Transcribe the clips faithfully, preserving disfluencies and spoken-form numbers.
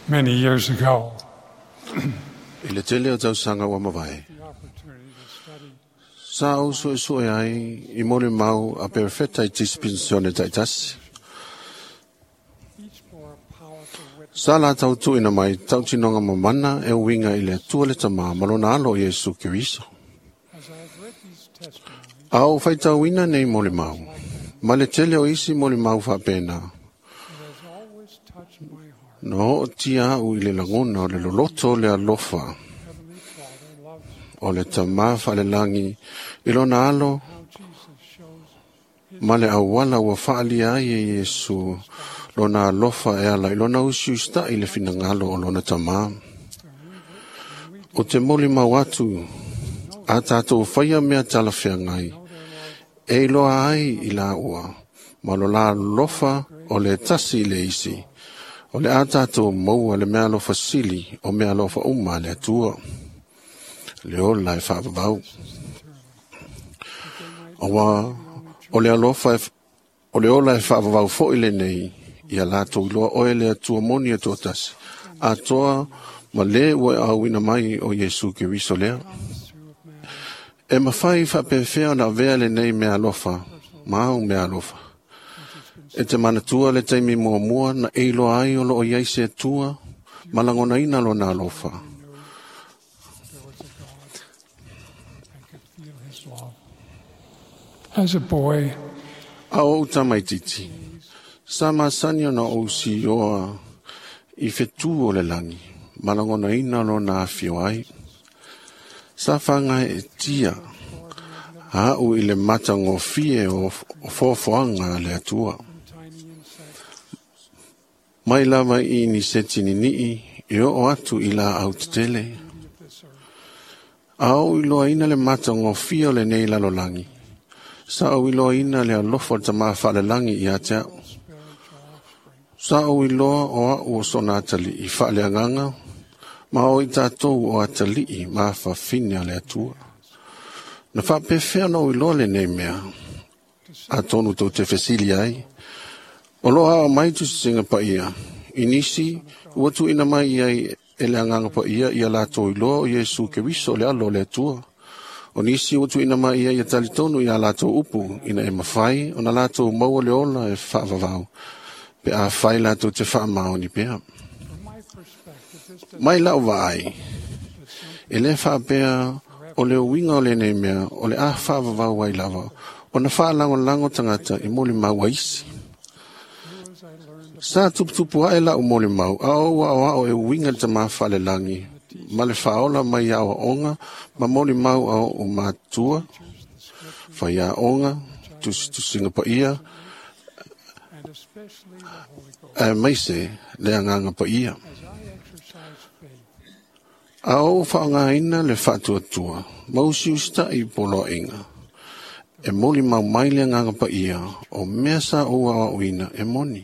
many years ago. Ile tele o tau sanga wa mawai. Sa au su su ai I mole mau a perfetta dispensione taitas. Sa la tau tu ina mai tau tinonga mamana e winga ile tuale tama malona alo Yesu Kiriso. Au fai tau ina nei mole mau. Male tele o isi mole mau fa pena. No tia u ile lagona o le loloto le alofa. O le tamafa le langi ilona alo ma le awala ua faali ai e Yesu lona alofa e ala ilona usi usta i le finangalo o lona tamā. O te moli mau atu a tātou whaia mea talawhiangai e iloa ai i la ua ma lo la alofa o le tasi le isi o le a tātou maua le mea alofa sili o mea alofa uma le atua. Le ola e whaavavau. Owa, o le alofa, o le ola e whaavavau fo ile nei, I a lato iloa oe le atua moni atua tasi. A toa, ma le ua au ina mai o Yesu Kiriso lea. E mawhai whapewhea na vea le nei mea alofa, mau mea alofa. E te manatua le teimi mua mua na eilo ai o lo o yaise atua, malangona ina lo na alofa. As a boy, a o tamaititi, sama sanya na o si oa I fetu o le langi, malangona ina lo na afio ai. Sa whanga e tia, a u I le matango fie o fofoanga le atua. Mai lava I ni setini nii, I o atu I la au tele. A o iloa ina le matango fie o le nei lalo langi. Sa o iloa ina le alofa tama whale langi I atea. Sa o iloa o a ua sona atali I whale anganga. Ma o I tātou o atali I ma whawhinia le atua. Na whapewhea no iloa le nei mea. A tonu tau te whesili ai. O loa o mai tu singa pa ia. Inisi, ua tu ina mai ai e le anganga pa ia I a lātou iloa o Yesu Kiriso le alo le atua. O nisi o tu ina mai ia tali tonu I a lato upu ina e mawhai o na lato maua le ola e whaavavau pe a whai lato te whaamao ni pea. Mai lau vai e le whaapea o le winga o le nei mea o le a whaavavau wai lava o na whaalango lango tangata I moli mau waisi. Sa tuputupu a e lau moli mau a o a o a o e winga te maa whale langi. Ma le whaola mai awa onga, ma moli mau au o mātua, whai a onga, tusi tusinga pa ia, e maise le anganga pa ia. A o whaanga ina le whatua tua, mausi usta I polo inga. E moli mau mai le anganga pa ia, o mea sa o awa uina e moni.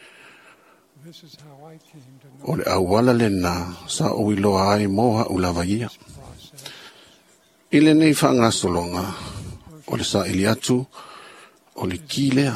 O le awala le nā, sa o iloa ai moha ulawa ia. Ile nei whaanga solonga, o le sa ili atu, o le ki lea.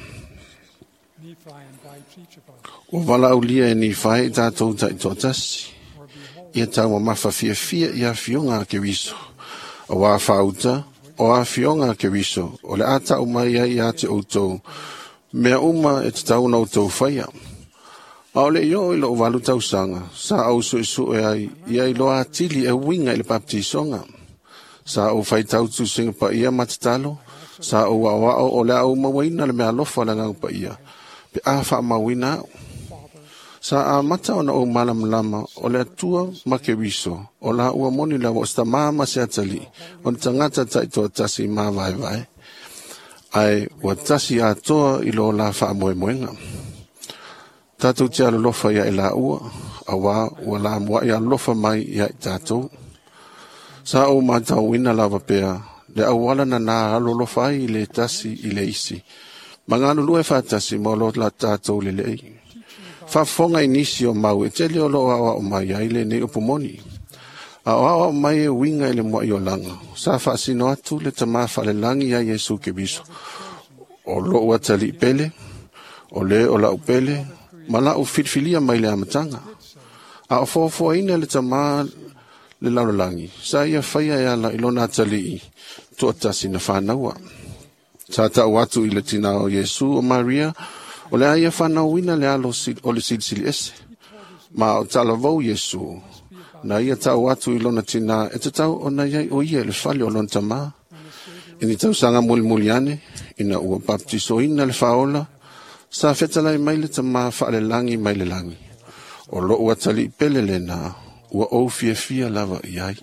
O wala au lia e ni whae tātou ta I tōtasi. Ia tau ma mawha fia fia ia fionga ke wiso. O wā whauta, o a fionga ke wiso, o le ata o mai ai a te outou. Mea uma e te tau na outou whaia. A ole yo ilo walu tau sanga, sa au su isu e ai, ia ilo a tili e winga ili baptisonga. Sa au fai tau tu singa pa ia matatalo, sa au awa o le au mawina le mea lofa la ngang pa ia, pe a wha mawina au. Sa a mata ona o malam lama, o le atua make wiso, o la ua moni la o sta mama se atali, on tangata taito tasi ma vai vai. Ai, wa tasi a toa ilo la wha moe moenga. Tātou te alofa ia e la ua, a wā ua la mua ia alofa mai ia I tātou. Sa o mātau ina lava pēa, le awala na nā alolofa ai I le tasi I le isi. Manganu lue whātasi mo lo la tātou le lei. Whafonga inisi o mau e te leo lo awa o mai ai le nei upumoni. A o awa o mai e winga I le mua I o langa. Sa whaasino atu le tamafa le langi ia Yesu Kiriso. O lo ua tali pele, o le o la upele, ma la o fitfilia mai le amatanga. A o fōfō ina le tamā le laulangi. Sa ia whaia e ala ilona tali i tua tasi na whānaua. Sa ta watu i le tina o Yesu o Maria, o le aia whanau ina le alo o le silisili ese. Ma o tala vau Yesu, na ia ta watu i lona tina e te tau o na iai o ia le whale o lona tamā. Ini tau sanga muli muli ane, ina ua baptiso ina le whaola, sa whetalai mai le tamā whaale langi mai le langi. O lo ua tali pele le na, ua o fia fia lava iai.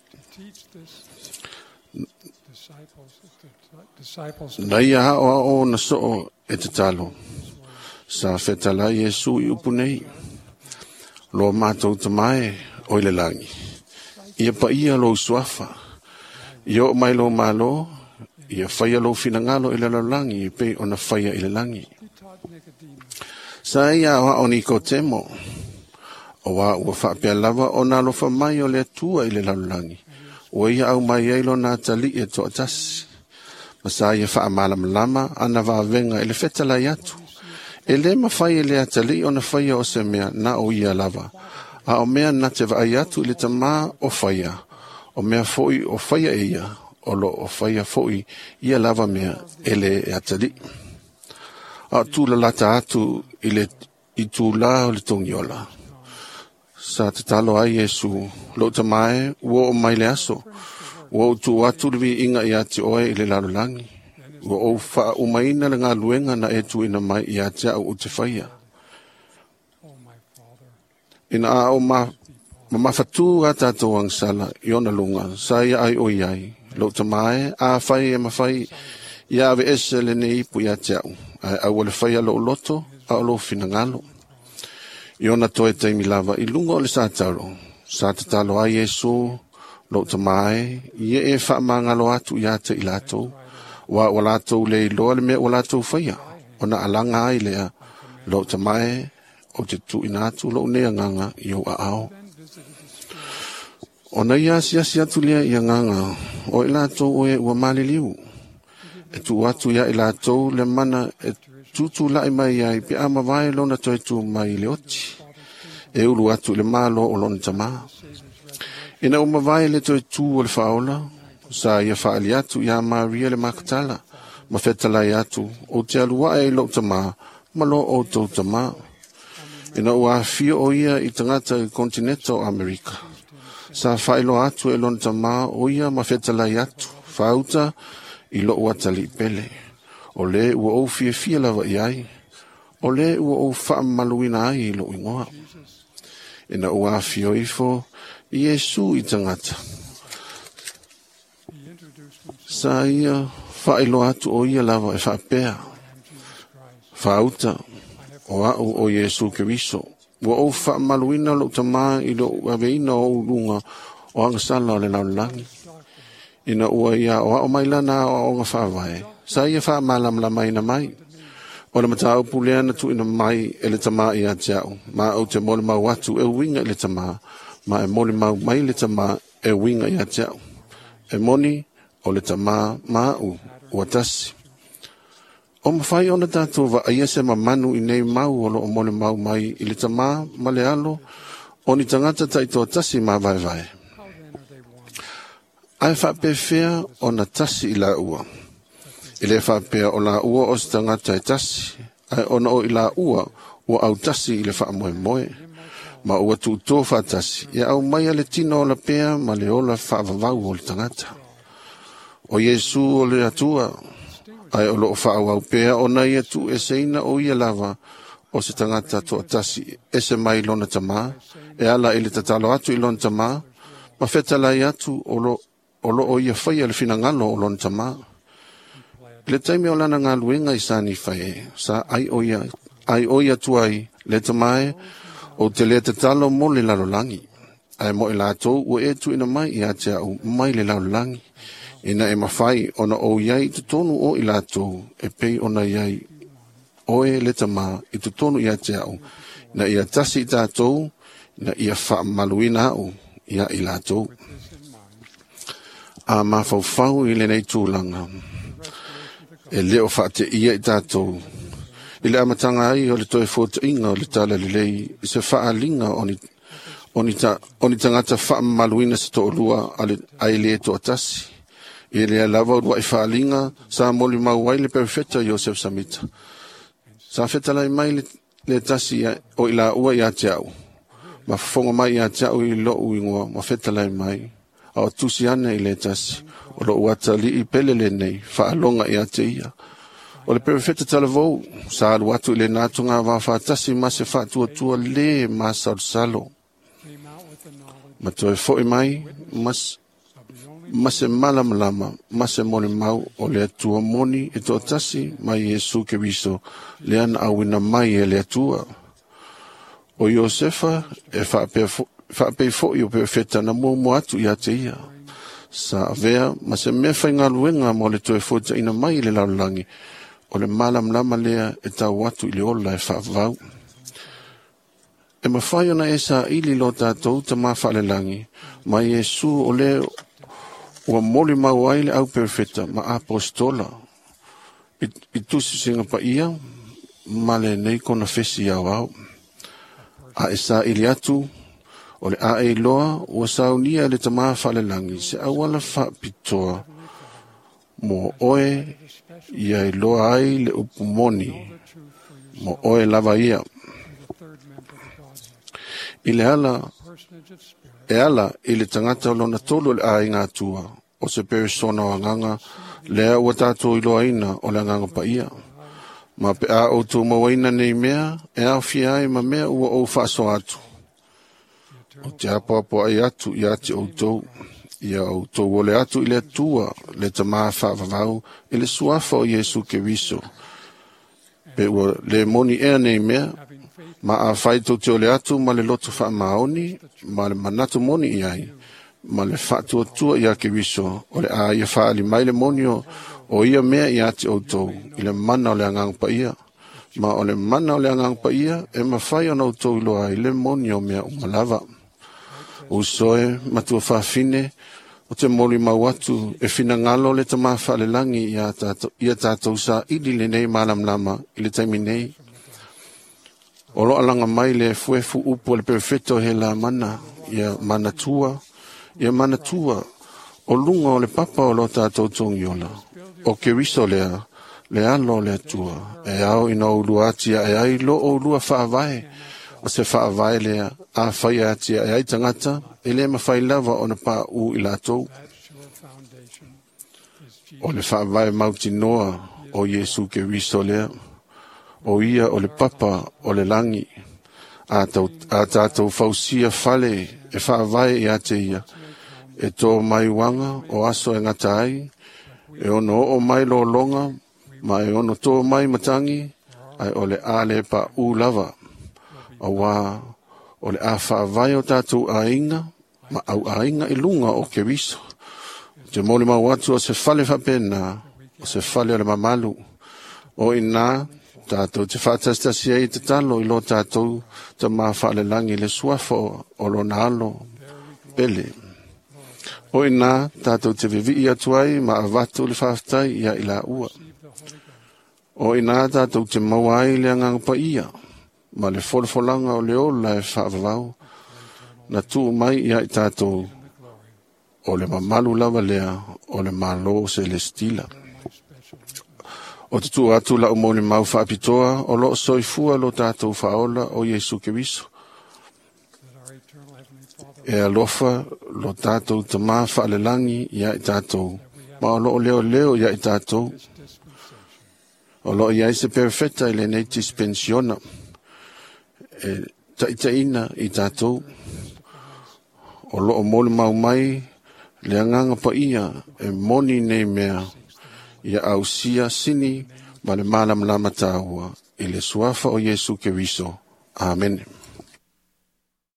Na ia hao hao na soo e te talo, sa whetalai Yesu i upu nei. Lo mātou tamae o le langi. Ia pa ia lo suafa. Ia o mai lo malo, ia whaia lo finangalo i le langi, i pe o na whaia i le langi. Sa ia o o Nikodemo, o wa ua whapea lava o na lo whamai o le atua i le langi. O ia au mai eilo na tali e to atasi. Masa ia wha malam lama, ana wa venga i le whetala iatu. E le ma whai le atali o na whaia o se mea na o ia lava. A o mea na te wa iatu i le tamā o whaia. O mea foi o whaia e ia. O lo o whaia foi ia lava mea e le e atali. A tūla lata atu i le i tūla o le tongiola. Sa te talo ai Yesu, lo tamae, uo o mai le aso. Uo o tu atu liwi inga i ati oe i le lalulangi. Uo o wha umaina le ngā luenga na e tu ina mai i ati au u te whaia. Ina a o ma, ma mawhatu a tātou ang sala, i ona lunga, sa ia ai o iai. Lo tamae, a whai e mawhai, i ave ese le ne ipu i ati au. Ai au le whaia lo loto, a o lo finangalo. I ona toe teimi lava i lunga o le sātaro. Sa te talo ai Yesu, lo tamae, i e wha mangalo atu i ate i lato. Wa o lato le loa le mea o lato whaia. Ona alanga ai lea, lo tamae, o te tu inatu lo nea nganga i o a ao. Ona ia si asi atu lea i a nganga, o i lato o e ua mali liu. E tu atu ia i lato le mana e tutu lai mai ai pe ama vai lona toi tu mai le oti. E ulu atu le malo o lona tamā. Ina uma vai le toi tu o le whaola, sa ia whaali atu ia Maria le makatala, ma whetalai atu o te alua e lo tamā, ma lo o tau tamā. Ina ua fio o ia i tangata i kontinento Amerika. Sa whailo atu e lona tamā o ia ma whetalai atu, whauta i lo ua tali pele. O le ua o fia fia lava i ai. O le ua o wha maluina ai i lo ingoa. Ina ua fio ifo i Yesu i tangata. Sa ia wha ilo atu o ia lava e wha pēa. Whauta o au o Yesu Keriso. Ua o wha maluina lo tamā i lo aveina o lunga o angasala o le laulangi. Ina ua ia o au mailana o nga whawai. Sa ia wha malam la mai na mai. O le mata au pulea na tu ina mai e le tamā i a tiao. Ma au te mole mau atu e winga i le tamā. Ma e mole mau mai le tamā e winga i a tiao. E moni o le tamā ma au ua tasi. O mawhai ona tātou wa aia se ma manu i nei mau o lo o mole mau mai i le tamā ma le alo. O ni tangata taito tasi ma vai vai. Ai wha pewhea o na tasi i la ua. I le whapea o la ua o sta ngata e tasi. Ai ona o i la ua o au tasi i le wha moe moe. Ma ua tu tō wha tasi. Ia au mai le tino o la pea ma le ola wha vavau o le tangata. O Yesu o le atua. Ai o lo o wha au pea o na ia tu e seina o ia lava o se tangata to tasi e se mai lona tamā. E ala i le tatalo atu i lona tamā. Ma whetalai atu o lo o lo o ia whaia le finangalo o lona tamā. Le taimi o lana ngā luenga i sani whae, sa ai oia, ai oia tuai, le tamae, o te lea te talo mo le lalolangi. Ai mo i lātou, ua e tu ina mai i atea au mai le lalolangi. Ina e mawhai, ona o iai te tonu o i lātou, e pei ona iai, oe le tama, i te tonu i atea au, na ia tasi i tātou, na ia wha maluina au, ia i lātou. A mawhau i le nei tūlanga. E leo whaate ia i tātou. I le amatanga ai o le toi fōta inga o le tala le lei, i se whaalinga o ni, Oni ta oni tangata fa maluina se to lua ale ai le to tasi. Ele lava wa ifalinga sa moli mawai le perfecta Joseph Samita. Sa feta lai mai le, le tasi ya, o ila ua ya tiau. Ma fonga mai ya tiau i lo uingoa ma feta lai mai. Au tusi ana i le tasi. O lo uata li i pele le nei fa alonga ya te ia. O le perfecta talavou sa alu watu i le natunga wa fa tasi ma se fa tua tua le ma sal salo. Ma toi fo i mai mas Mase malam lama, mase mole mau o le atua moni e to tasi mai Yesu ke viso le ana awina mai e le atua. O Josefa e fa pe fo i o perfeta na mo mo atu i ate ia. Sa avea mase me fai ngā luenga mo le toe fota ina mai le laulangi o le malam lama lea e tau atu i le ola e fa vau. E mawhai ona e sa ili lo tātou ta mawha le langi mai Yesu o le ua moli mau ai le au perfeta ma apostola i, i tusi singa pa ia ma le nei kona fesi au au a e sa ili atu o le a e loa ua saunia le tamaa fa le langi se awala fa pitoa mo oe ia e loa ai le upumoni mo oe lava ia i le ala e ala i le tangata o lona tolu le a inga atua, o se persona o anganga, lea ua tātou ilo aina o le anganga pa ia. Ma pe a o tō mawaina nei mea, e a fia ai ma mea ua o whaaso atu. O te apoapo ai atu i ati o tō, ia o tō wole atu i le atua, le tamaa whaavavau, i le suafa o Yesu ke viso. Pe ua le moni ea nei mea, ma a fai tau te ole atu ma le loto wha maoni, ma le manatu moni i ai, ma le wha tua tua i ake viso, o le a ia wha ali mai le monio, o ia mea i ati o tau, i le mana o le angang pa ia. Ma o le mana o le angang pa ia, e ma whai ana o tau ilo ai le monio mea umalava. O soe, ma tua wha fine, o te moli mau atu, e fina ngalo le ta maa wha le langi i a tātou sa, ili le nei malam lama, i le taimi nei. O lo alanga mai le fuefu upo le perfecto he la mana, ia mana tua, ia mana tua, o lunga o le papa o lo tātou tongi ola, o ke riso lea, le alo le tua, e au ina ulua atia, e ai lo o ulua whaavae, o se whaavae lea, a whai atia, e ai tangata, e le ma whai lava o na pā u i latou. O le whaavae mauti noa, o Yesu ke riso lea, o ia o le papa o le langi a tātou fausia fale e whaavai i ate ia e tō mai wanga o aso e ngata ai e ono o mai lo longa ma e ono tō mai matangi ai o le ale pa u lava a wā o le a whaavai o tātou a inga ma au a inga i lunga o ke viso te moli mau atu o se fale whapena o se fale o le mamalu o ina tātou te whātastasi ai te talo i lo tātou te maa whaalelangi le suafo o lo nalo pele. O ina tātou te vivi i atuai ma avatu le whaftai ia i la ua. O ina tātou te mawai le angang pa ia ma le folfolanga o le ola e whaavavau na tu mai ia i tātou o le mamalu lava lea o le malo celestila. O te tua atu la umoni mau whaapitoa o lo soifua lo tātou whaola o Yesu ke viso. E alofa lo tātou te maa whaalelangi ia i tātou. Ma o lo leo leo ia i tātou. O lo ia i se perfecta i le nei dispensiona. E taitaina i tātou. O lo o moli mau mai le anganga pa ia e moni nei mea. Ia au sia sini ma le malam lama tāua i le suafa o Yesu ke viso. Amen.